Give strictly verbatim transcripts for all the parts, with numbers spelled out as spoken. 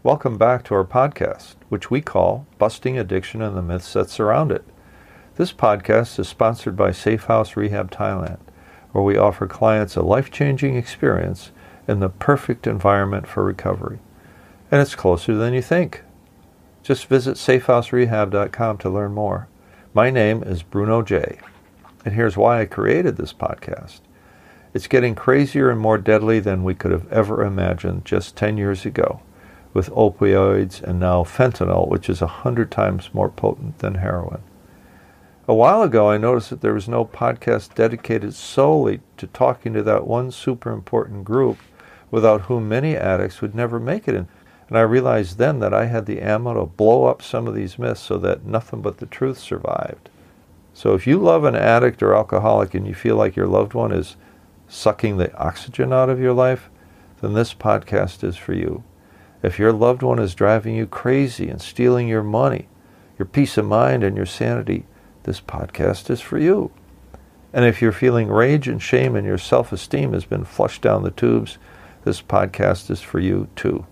Welcome back to our podcast, which we call Busting Addiction and the Myths That Surround It. This podcast is sponsored by Safe House Rehab Thailand, where we offer clients a life-changing experience in the perfect environment for recovery. And it's closer than you think. Just visit safe house rehab dot com to learn more. My name is Bruno J., and here's why I created this podcast. It's getting crazier and more deadly than we could have ever imagined just ten years ago, with opioids and now fentanyl, which is a hundred times more potent than heroin. A while ago, I noticed that there was no podcast dedicated solely to talking to that one super important group without whom many addicts would never make it in. And I realized then that I had the ammo to blow up some of these myths so that nothing but the truth survived. So if you love an addict or alcoholic and you feel like your loved one is sucking the oxygen out of your life, then this podcast is for you. If your loved one is driving you crazy and stealing your money, your peace of mind and your sanity, this podcast is for you. And if you're feeling rage and shame and your self-esteem has been flushed down the tubes, this podcast is for you too.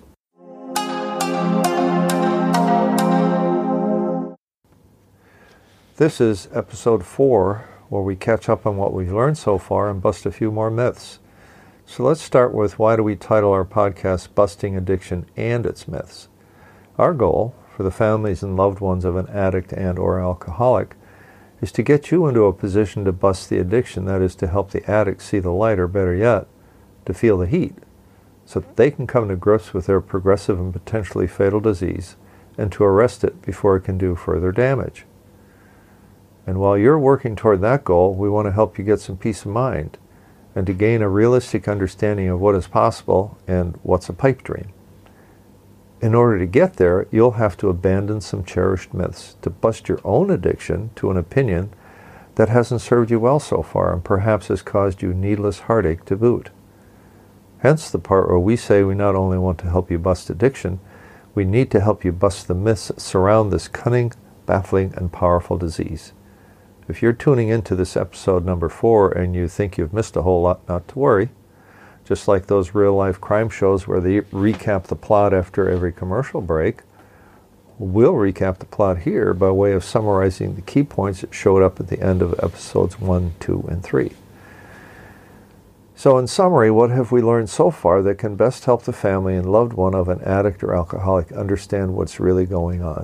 This is episode four, where we catch up on what we've learned so far and bust a few more myths. So let's start with, why do we title our podcast Busting Addiction and Its Myths? Our goal for the families and loved ones of an addict and or alcoholic is to get you into a position to bust the addiction, that is, to help the addict see the light, or better yet, to feel the heat, so that they can come to grips with their progressive and potentially fatal disease and to arrest it before it can do further damage. And while you're working toward that goal, we want to help you get some peace of mind and to gain a realistic understanding of what is possible and what's a pipe dream. In order to get there, you'll have to abandon some cherished myths to bust your own addiction to an opinion that hasn't served you well so far and perhaps has caused you needless heartache to boot. Hence the part where we say we not only want to help you bust addiction, we need to help you bust the myths that surround this cunning, baffling, and powerful disease. If you're tuning into this episode number four and you think you've missed a whole lot, not to worry. Just like those real-life crime shows where they recap the plot after every commercial break, we'll recap the plot here by way of summarizing the key points that showed up at the end of episodes one, two, and three. So in summary, what have we learned so far that can best help the family and loved one of an addict or alcoholic understand what's really going on?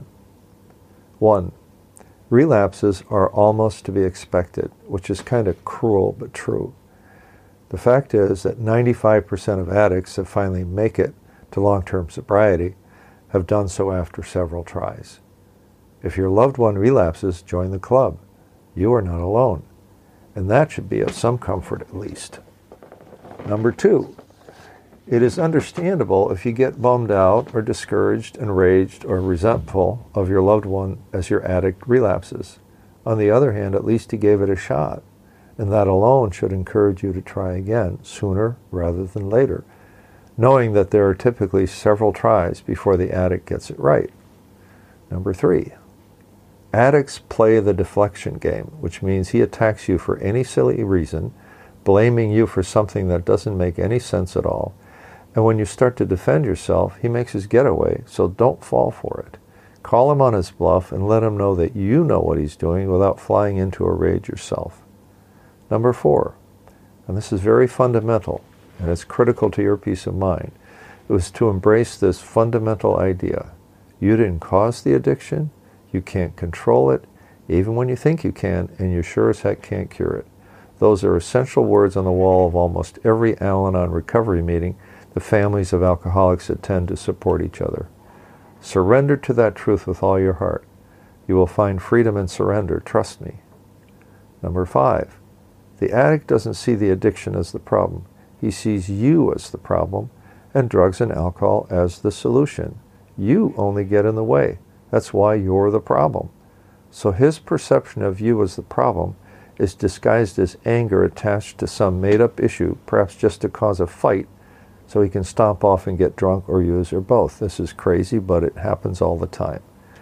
One, relapses are almost to be expected, which is kind of cruel but true. The fact is that ninety-five percent of addicts that finally make it to long-term sobriety have done so after several tries. If your loved one relapses, join the club. You are not alone. And that should be of some comfort at least. Number two, it is understandable if you get bummed out or discouraged, enraged, or resentful of your loved one as your addict relapses. On the other hand, at least he gave it a shot, and that alone should encourage you to try again sooner rather than later, knowing that there are typically several tries before the addict gets it right. Number three, addicts play the deflection game, which means he attacks you for any silly reason, blaming you for something that doesn't make any sense at all. And when you start to defend yourself, he makes his getaway, so don't fall for it. Call him on his bluff and let him know that you know what he's doing without flying into a rage yourself. Number four, and this is very fundamental, and it's critical to your peace of mind, it was to embrace this fundamental idea. You didn't cause the addiction, you can't control it, even when you think you can, and you sure as heck can't cure it. Those are essential words on the wall of almost every Al-Anon recovery meeting the families of alcoholics attend to support each other. Surrender to that truth with all your heart. You will find freedom in surrender, trust me. Number five, the addict doesn't see the addiction as the problem. He sees you as the problem and drugs and alcohol as the solution. You only get in the way. That's why you're the problem. So his perception of you as the problem is disguised as anger attached to some made-up issue, perhaps just to cause a fight, so he can stomp off and get drunk or use or both. This is crazy, but it happens all the time.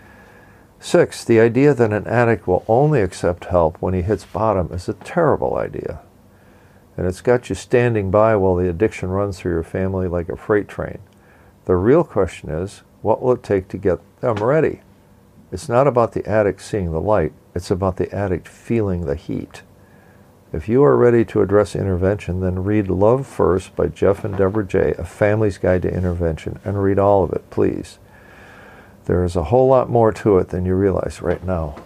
Six, the idea that an addict will only accept help when he hits bottom is a terrible idea. And it's got you standing by while the addiction runs through your family like a freight train. The real question is, what will it take to get them ready? It's not about the addict seeing the light, it's about the addict feeling the heat. If you are ready to address intervention, then read Love First by Jeff and Deborah J., A Family's Guide to Intervention, and read all of it, please. There is a whole lot more to it than you realize right now.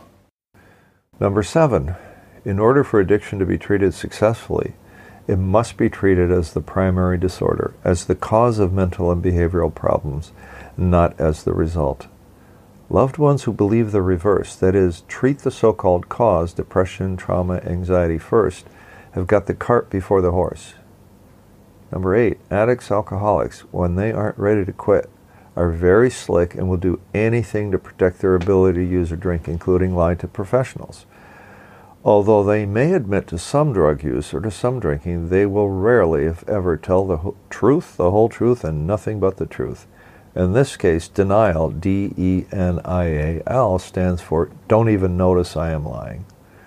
Number seven, in order for addiction to be treated successfully, it must be treated as the primary disorder, as the cause of mental and behavioral problems, not as the result. Loved ones who believe the reverse, that is, treat the so-called cause, depression, trauma, anxiety first, have got the cart before the horse. Number eight, addicts, alcoholics, when they aren't ready to quit, are very slick and will do anything to protect their ability to use or drink, including lie to professionals. Although they may admit to some drug use or to some drinking, they will rarely, if ever, tell the ho- truth, the whole truth, and nothing but the truth. In this case, denial, D E N I A L, stands for don't even notice I am lying.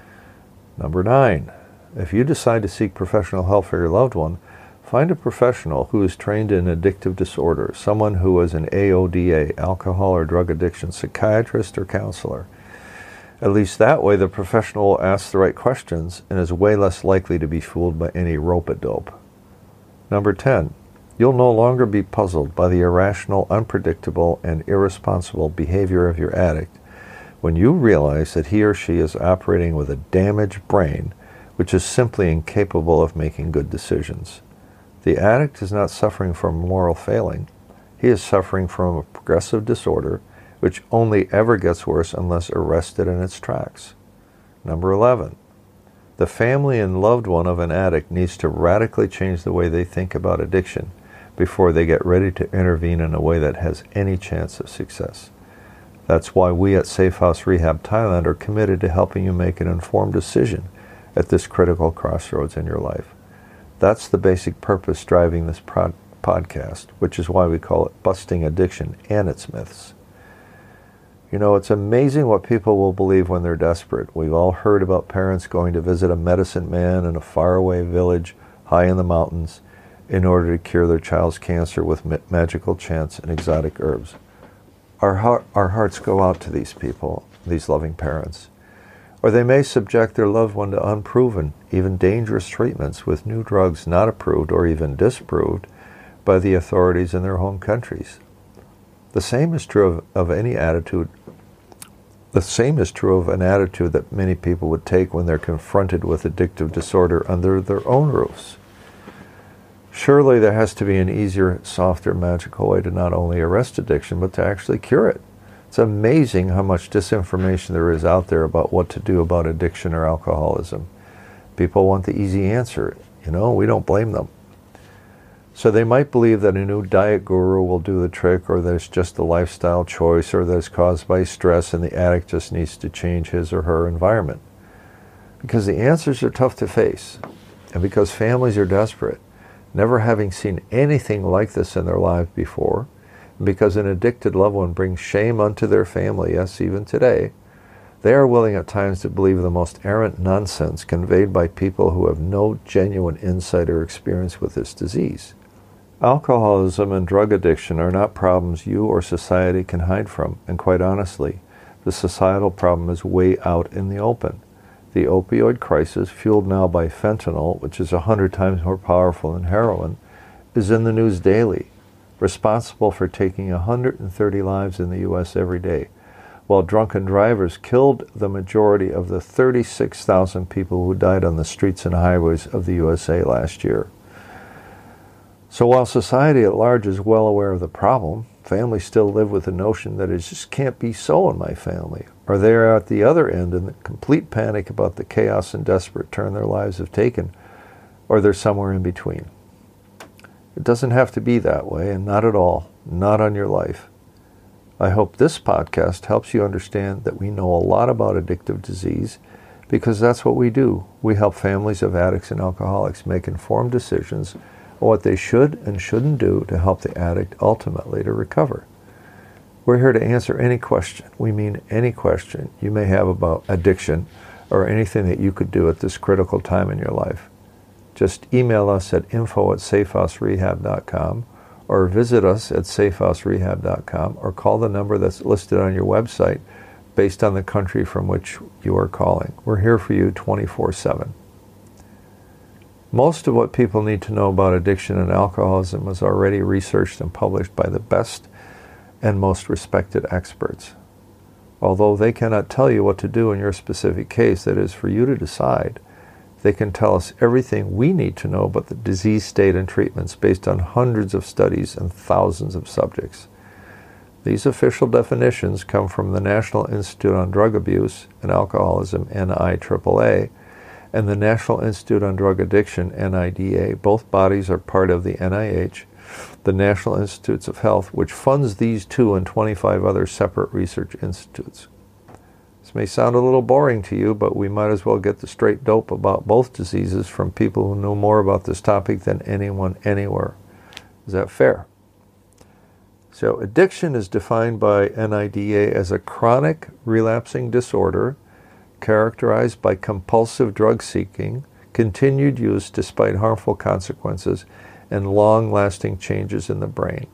Number nine, if you decide to seek professional help for your loved one, find a professional who is trained in addictive disorder, someone who is an A O D A, alcohol or drug addiction psychiatrist or counselor. At least that way the professional will ask the right questions and is way less likely to be fooled by any rope-a-dope. Number ten, you'll no longer be puzzled by the irrational, unpredictable, and irresponsible behavior of your addict when you realize that he or she is operating with a damaged brain which is simply incapable of making good decisions. The addict is not suffering from moral failing. He is suffering from a progressive disorder which only ever gets worse unless arrested in its tracks. Number eleven, the family and loved one of an addict needs to radically change the way they think about addiction before they get ready to intervene in a way that has any chance of success. That's why we at Safe House Rehab Thailand are committed to helping you make an informed decision at this critical crossroads in your life. That's the basic purpose driving this pod- podcast, which is why we call it Busting Addiction and Its Myths. You know, it's amazing what people will believe when they're desperate. We've all heard about parents going to visit a medicine man in a faraway village high in the mountains in order to cure their child's cancer with ma- magical chants and exotic herbs. Our, heart, our hearts go out to these people, these loving parents. Or they may subject their loved one to unproven, even dangerous treatments with new drugs not approved or even disapproved by the authorities in their home countries. The same is true of, of any attitude. The same is true of an attitude that many people would take when they're confronted with addictive disorder under their own roofs. Surely there has to be an easier, softer, magical way to not only arrest addiction, but to actually cure it. It's amazing how much disinformation there is out there about what to do about addiction or alcoholism. People want the easy answer. You know, we don't blame them. So they might believe that a new diet guru will do the trick, or that it's just a lifestyle choice, or that it's caused by stress and the addict just needs to change his or her environment. Because the answers are tough to face, and because families are desperate, never having seen anything like this in their lives before, and because an addicted loved one brings shame unto their family, yes, even today, they are willing at times to believe the most errant nonsense conveyed by people who have no genuine insight or experience with this disease. Alcoholism and drug addiction are not problems you or society can hide from, and quite honestly, the societal problem is way out in the open. The opioid crisis, fueled now by fentanyl, which is a hundred times more powerful than heroin, is in the news daily, responsible for taking one hundred thirty lives in the U S every day, while drunken drivers killed the majority of the thirty-six thousand people who died on the streets and highways of the U S A last year. So while society at large is well aware of the problem, families still live with the notion that it just can't be so in my family, or they are at the other end in complete panic about the chaos and desperate turn their lives have taken, or they're somewhere in between. It doesn't have to be that way, and not at all, not on your life. I hope this podcast helps you understand that we know a lot about addictive disease, because that's what we do. We help families of addicts and alcoholics make informed decisions on what they should and shouldn't do to help the addict ultimately to recover. We're here to answer any question, we mean any question you may have about addiction or anything that you could do at this critical time in your life. Just email us at info at safehouserehab dot com or visit us at safe house rehab dot com, or call the number that's listed on your website based on the country from which you are calling. We're here for you twenty-four seven. Most of what people need to know about addiction and alcoholism is already researched and published by the best and most respected experts. Although they cannot tell you what to do in your specific case, that is for you to decide, they can tell us everything we need to know about the disease state and treatments based on hundreds of studies and thousands of subjects. These official definitions come from the National Institute on Drug Abuse and Alcoholism, N I triple A, and the National Institute on Drug Addiction, N I D A. Both bodies are part of the N I H, the National Institutes of Health, which funds these two and twenty-five other separate research institutes. This may sound a little boring to you, but we might as well get the straight dope about both diseases from people who know more about this topic than anyone anywhere. Is that fair? So addiction is defined by N I D A as a chronic relapsing disorder characterized by compulsive drug seeking, continued use despite harmful consequences, and long-lasting changes in the brain.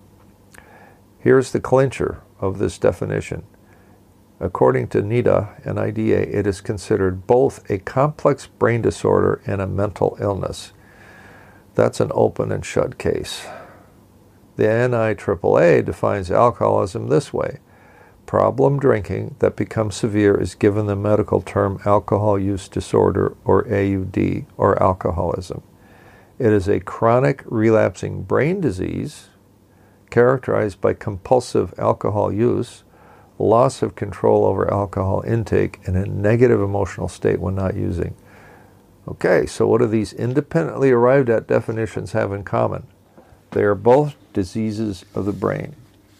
Here's the clincher of this definition. According to N I D A, N I D A, it is considered both a complex brain disorder and a mental illness. That's an open and shut case. The N I triple A defines alcoholism this way. Problem drinking that becomes severe is given the medical term alcohol use disorder, or A U D, or alcoholism. It is a chronic relapsing brain disease characterized by compulsive alcohol use, loss of control over alcohol intake, and a negative emotional state when not using. Okay, so what do these independently arrived at definitions have in common? They are both diseases of the brain.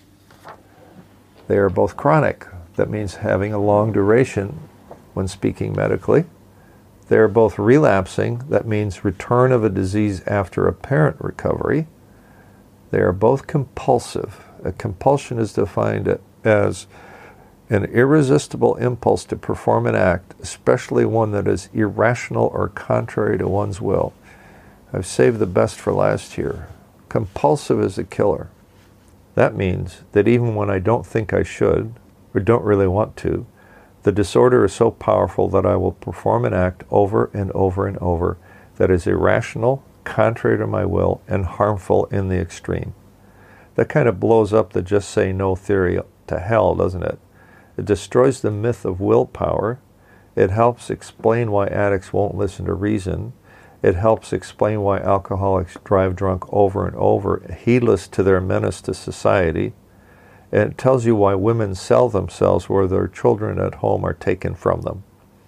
They are both chronic. That means having a long duration when speaking medically. They are both relapsing. That means return of a disease after apparent recovery. They are both compulsive. A compulsion is defined as an irresistible impulse to perform an act, especially one that is irrational or contrary to one's will. I've saved the best for last here. Compulsive is a killer. That means that even when I don't think I should, or don't really want to, the disorder is so powerful that I will perform an act over and over and over that is irrational, contrary to my will, and harmful in the extreme. That kind of blows up the just say no theory to hell, doesn't it? It destroys the myth of willpower. It helps explain why addicts won't listen to reason. It helps explain why alcoholics drive drunk over and over, heedless to their menace to society. And it tells you why women sell themselves where their children at home are taken from them.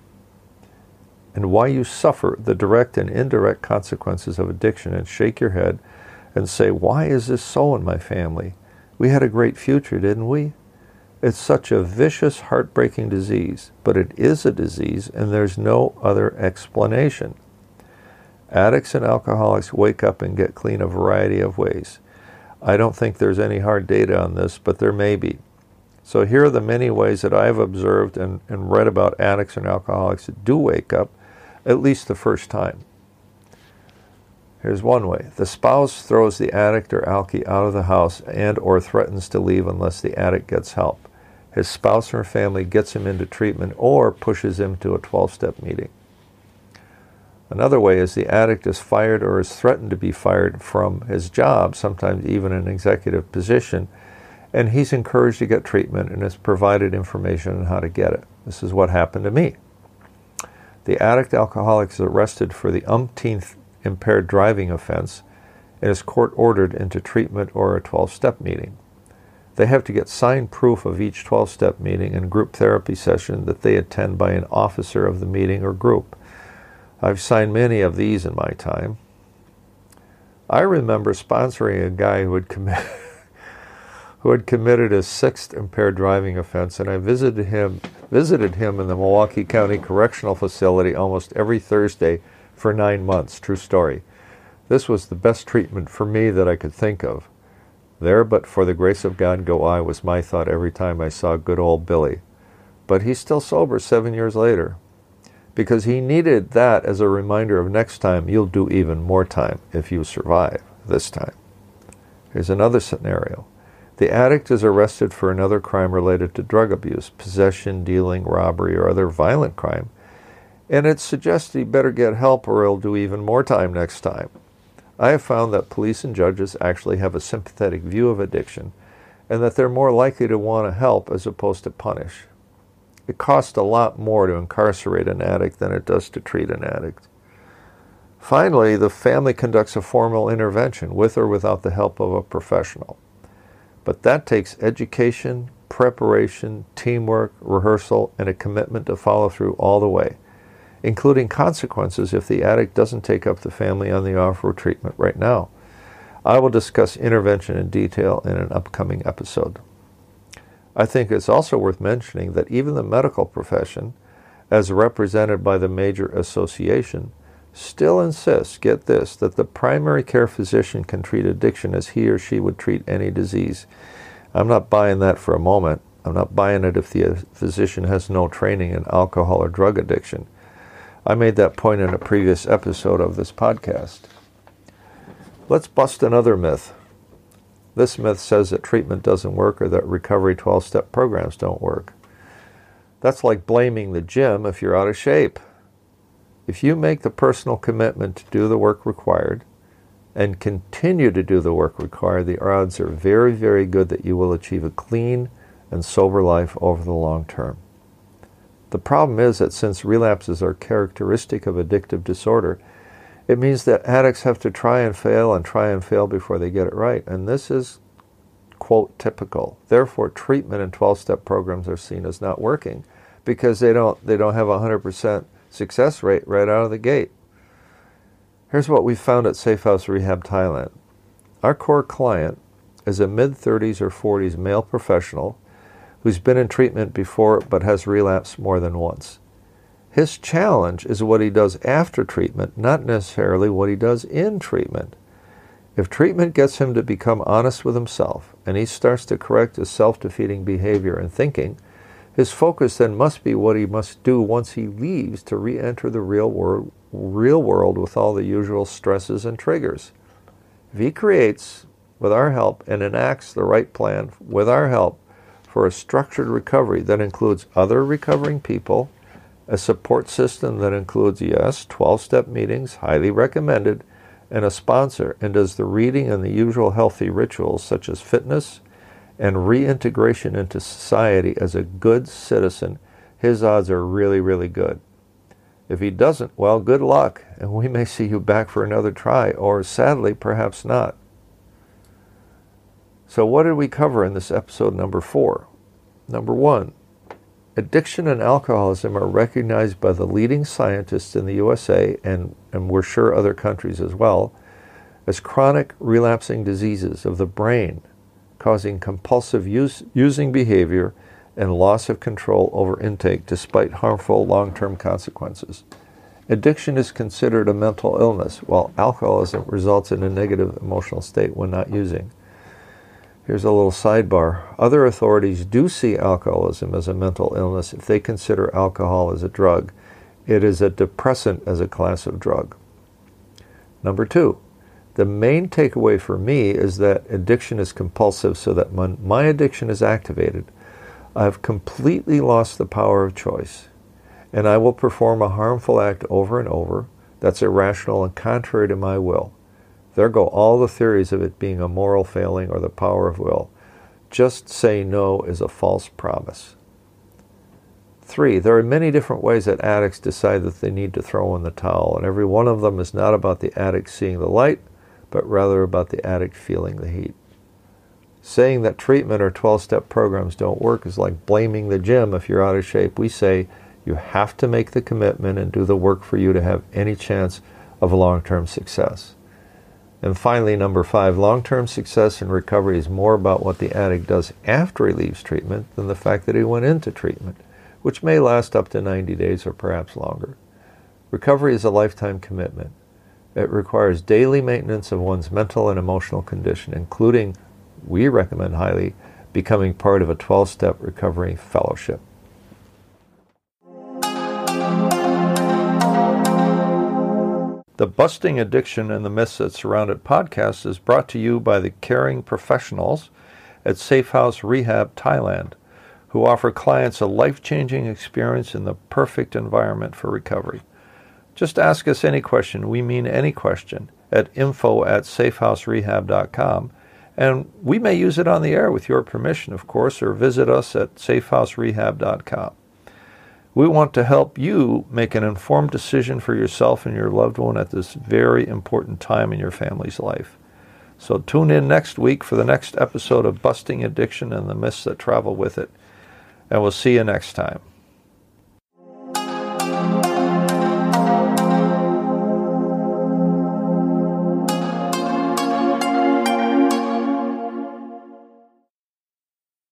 And why you suffer the direct and indirect consequences of addiction and shake your head and say, why is this so in my family? We had a great future, didn't we? It's such a vicious, heartbreaking disease, but it is a disease and there's no other explanation. Addicts and alcoholics wake up and get clean a variety of ways. I don't think there's any hard data on this, but there may be. So here are the many ways that I've observed and, and read about addicts and alcoholics that do wake up, at least the first time. Here's one way. The spouse throws the addict or alkie out of the house and or threatens to leave unless the addict gets help. His spouse or family gets him into treatment or pushes him to a twelve-step meeting. Another way is the addict is fired or is threatened to be fired from his job, sometimes even an executive position, and he's encouraged to get treatment and is provided information on how to get it. This is what happened to me. The addict alcoholic is arrested for the umpteenth impaired driving offense and is court-ordered into treatment or a twelve-step meeting. They have to get signed proof of each twelve-step meeting and group therapy session that they attend by an officer of the meeting or group. I've signed many of these in my time. I remember sponsoring a guy who had, commi- who had committed his sixth impaired driving offense, and I visited him, visited him in the Milwaukee County Correctional Facility almost every Thursday for nine months. True story. This was the best treatment for me that I could think of. There, but for the grace of God go I, was my thought every time I saw good old Billy. But he's still sober seven years later. Because he needed that as a reminder of next time you'll do even more time if you survive this time. Here's another scenario. The addict is arrested for another crime related to drug abuse, possession, dealing, robbery, or other violent crime, and it's suggested he better get help or he'll do even more time next time. I have found that police and judges actually have a sympathetic view of addiction and that they're more likely to want to help as opposed to punish. It costs a lot more to incarcerate an addict than it does to treat an addict. Finally, the family conducts a formal intervention with or without the help of a professional. But that takes education, preparation, teamwork, rehearsal, and a commitment to follow through all the way, including consequences if the addict doesn't take up the family on the offer of treatment right now. I will discuss intervention in detail in an upcoming episode. I think it's also worth mentioning that even the medical profession, as represented by the major association, still insists, get this, that the primary care physician can treat addiction as he or she would treat any disease. I'm not buying that for a moment. I'm not buying it if the physician has no training in alcohol or drug addiction. I made that point in a previous episode of this podcast. Let's bust another myth. This myth says that treatment doesn't work or that recovery twelve-step programs don't work. That's like blaming the gym if you're out of shape. If you make the personal commitment to do the work required and continue to do the work required, the odds are very, very good that you will achieve a clean and sober life over the long term. The problem is that since relapses are characteristic of addictive disorder, it means that addicts have to try and fail and try and fail before they get it right. And this is, quote, typical. Therefore, treatment and twelve-step programs are seen as not working because they don't, they don't have a one hundred percent success rate right out of the gate. Here's what we found at Safe House Rehab Thailand. Our core client is a mid-thirties or forties male professional who's been in treatment before but has relapsed more than once. His challenge is what he does after treatment, not necessarily what he does in treatment. If treatment gets him to become honest with himself and he starts to correct his self-defeating behavior and thinking, his focus then must be what he must do once he leaves to re-enter the real world, real world with all the usual stresses and triggers. If he creates, with our help, and enacts the right plan with our help for a structured recovery that includes other recovering people, a support system that includes, yes, twelve-step meetings, highly recommended, and a sponsor, and does the reading and the usual healthy rituals such as fitness and reintegration into society as a good citizen, his odds are really, really good. If he doesn't, well, good luck, and we may see you back for another try, or sadly, perhaps not. So what did we cover in this episode number four? Number one, addiction and alcoholism are recognized by the leading scientists in the U S A, and, and we're sure other countries as well, as chronic relapsing diseases of the brain, causing compulsive use, using behavior and loss of control over intake despite harmful long-term consequences. Addiction is considered a mental illness, while alcoholism results in a negative emotional state when not using. Here's a little sidebar. Other authorities do see alcoholism as a mental illness if they consider alcohol as a drug. It is a depressant as a class of drug. Number two, the main takeaway for me is that addiction is compulsive, so that when my addiction is activated, I've completely lost the power of choice, and I will perform a harmful act over and over that's irrational and contrary to my will. There go all the theories of it being a moral failing or the power of will. Just say no is a false promise. Three, there are many different ways that addicts decide that they need to throw in the towel, and every one of them is not about the addict seeing the light, but rather about the addict feeling the heat. Saying that treatment or twelve-step programs don't work is like blaming the gym if you're out of shape. We say you have to make the commitment and do the work for you to have any chance of long-term success. And finally, number five, long-term success in recovery is more about what the addict does after he leaves treatment than the fact that he went into treatment, which may last up to ninety days or perhaps longer. Recovery is a lifetime commitment. It requires daily maintenance of one's mental and emotional condition, including, we recommend highly, becoming part of a twelve-step recovery fellowship. The Busting Addiction and the Myths That Surround It podcast is brought to you by the caring professionals at Safe House Rehab Thailand, who offer clients a life-changing experience in the perfect environment for recovery. Just ask us any question, we mean any question, at info at safehouserehab dot com, and we may use it on the air with your permission, of course, or visit us at safehouserehab dot com. We want to help you make an informed decision for yourself and your loved one at this very important time in your family's life. So tune in next week for the next episode of Busting Addiction and the Myths That Travel with It. And we'll see you next time.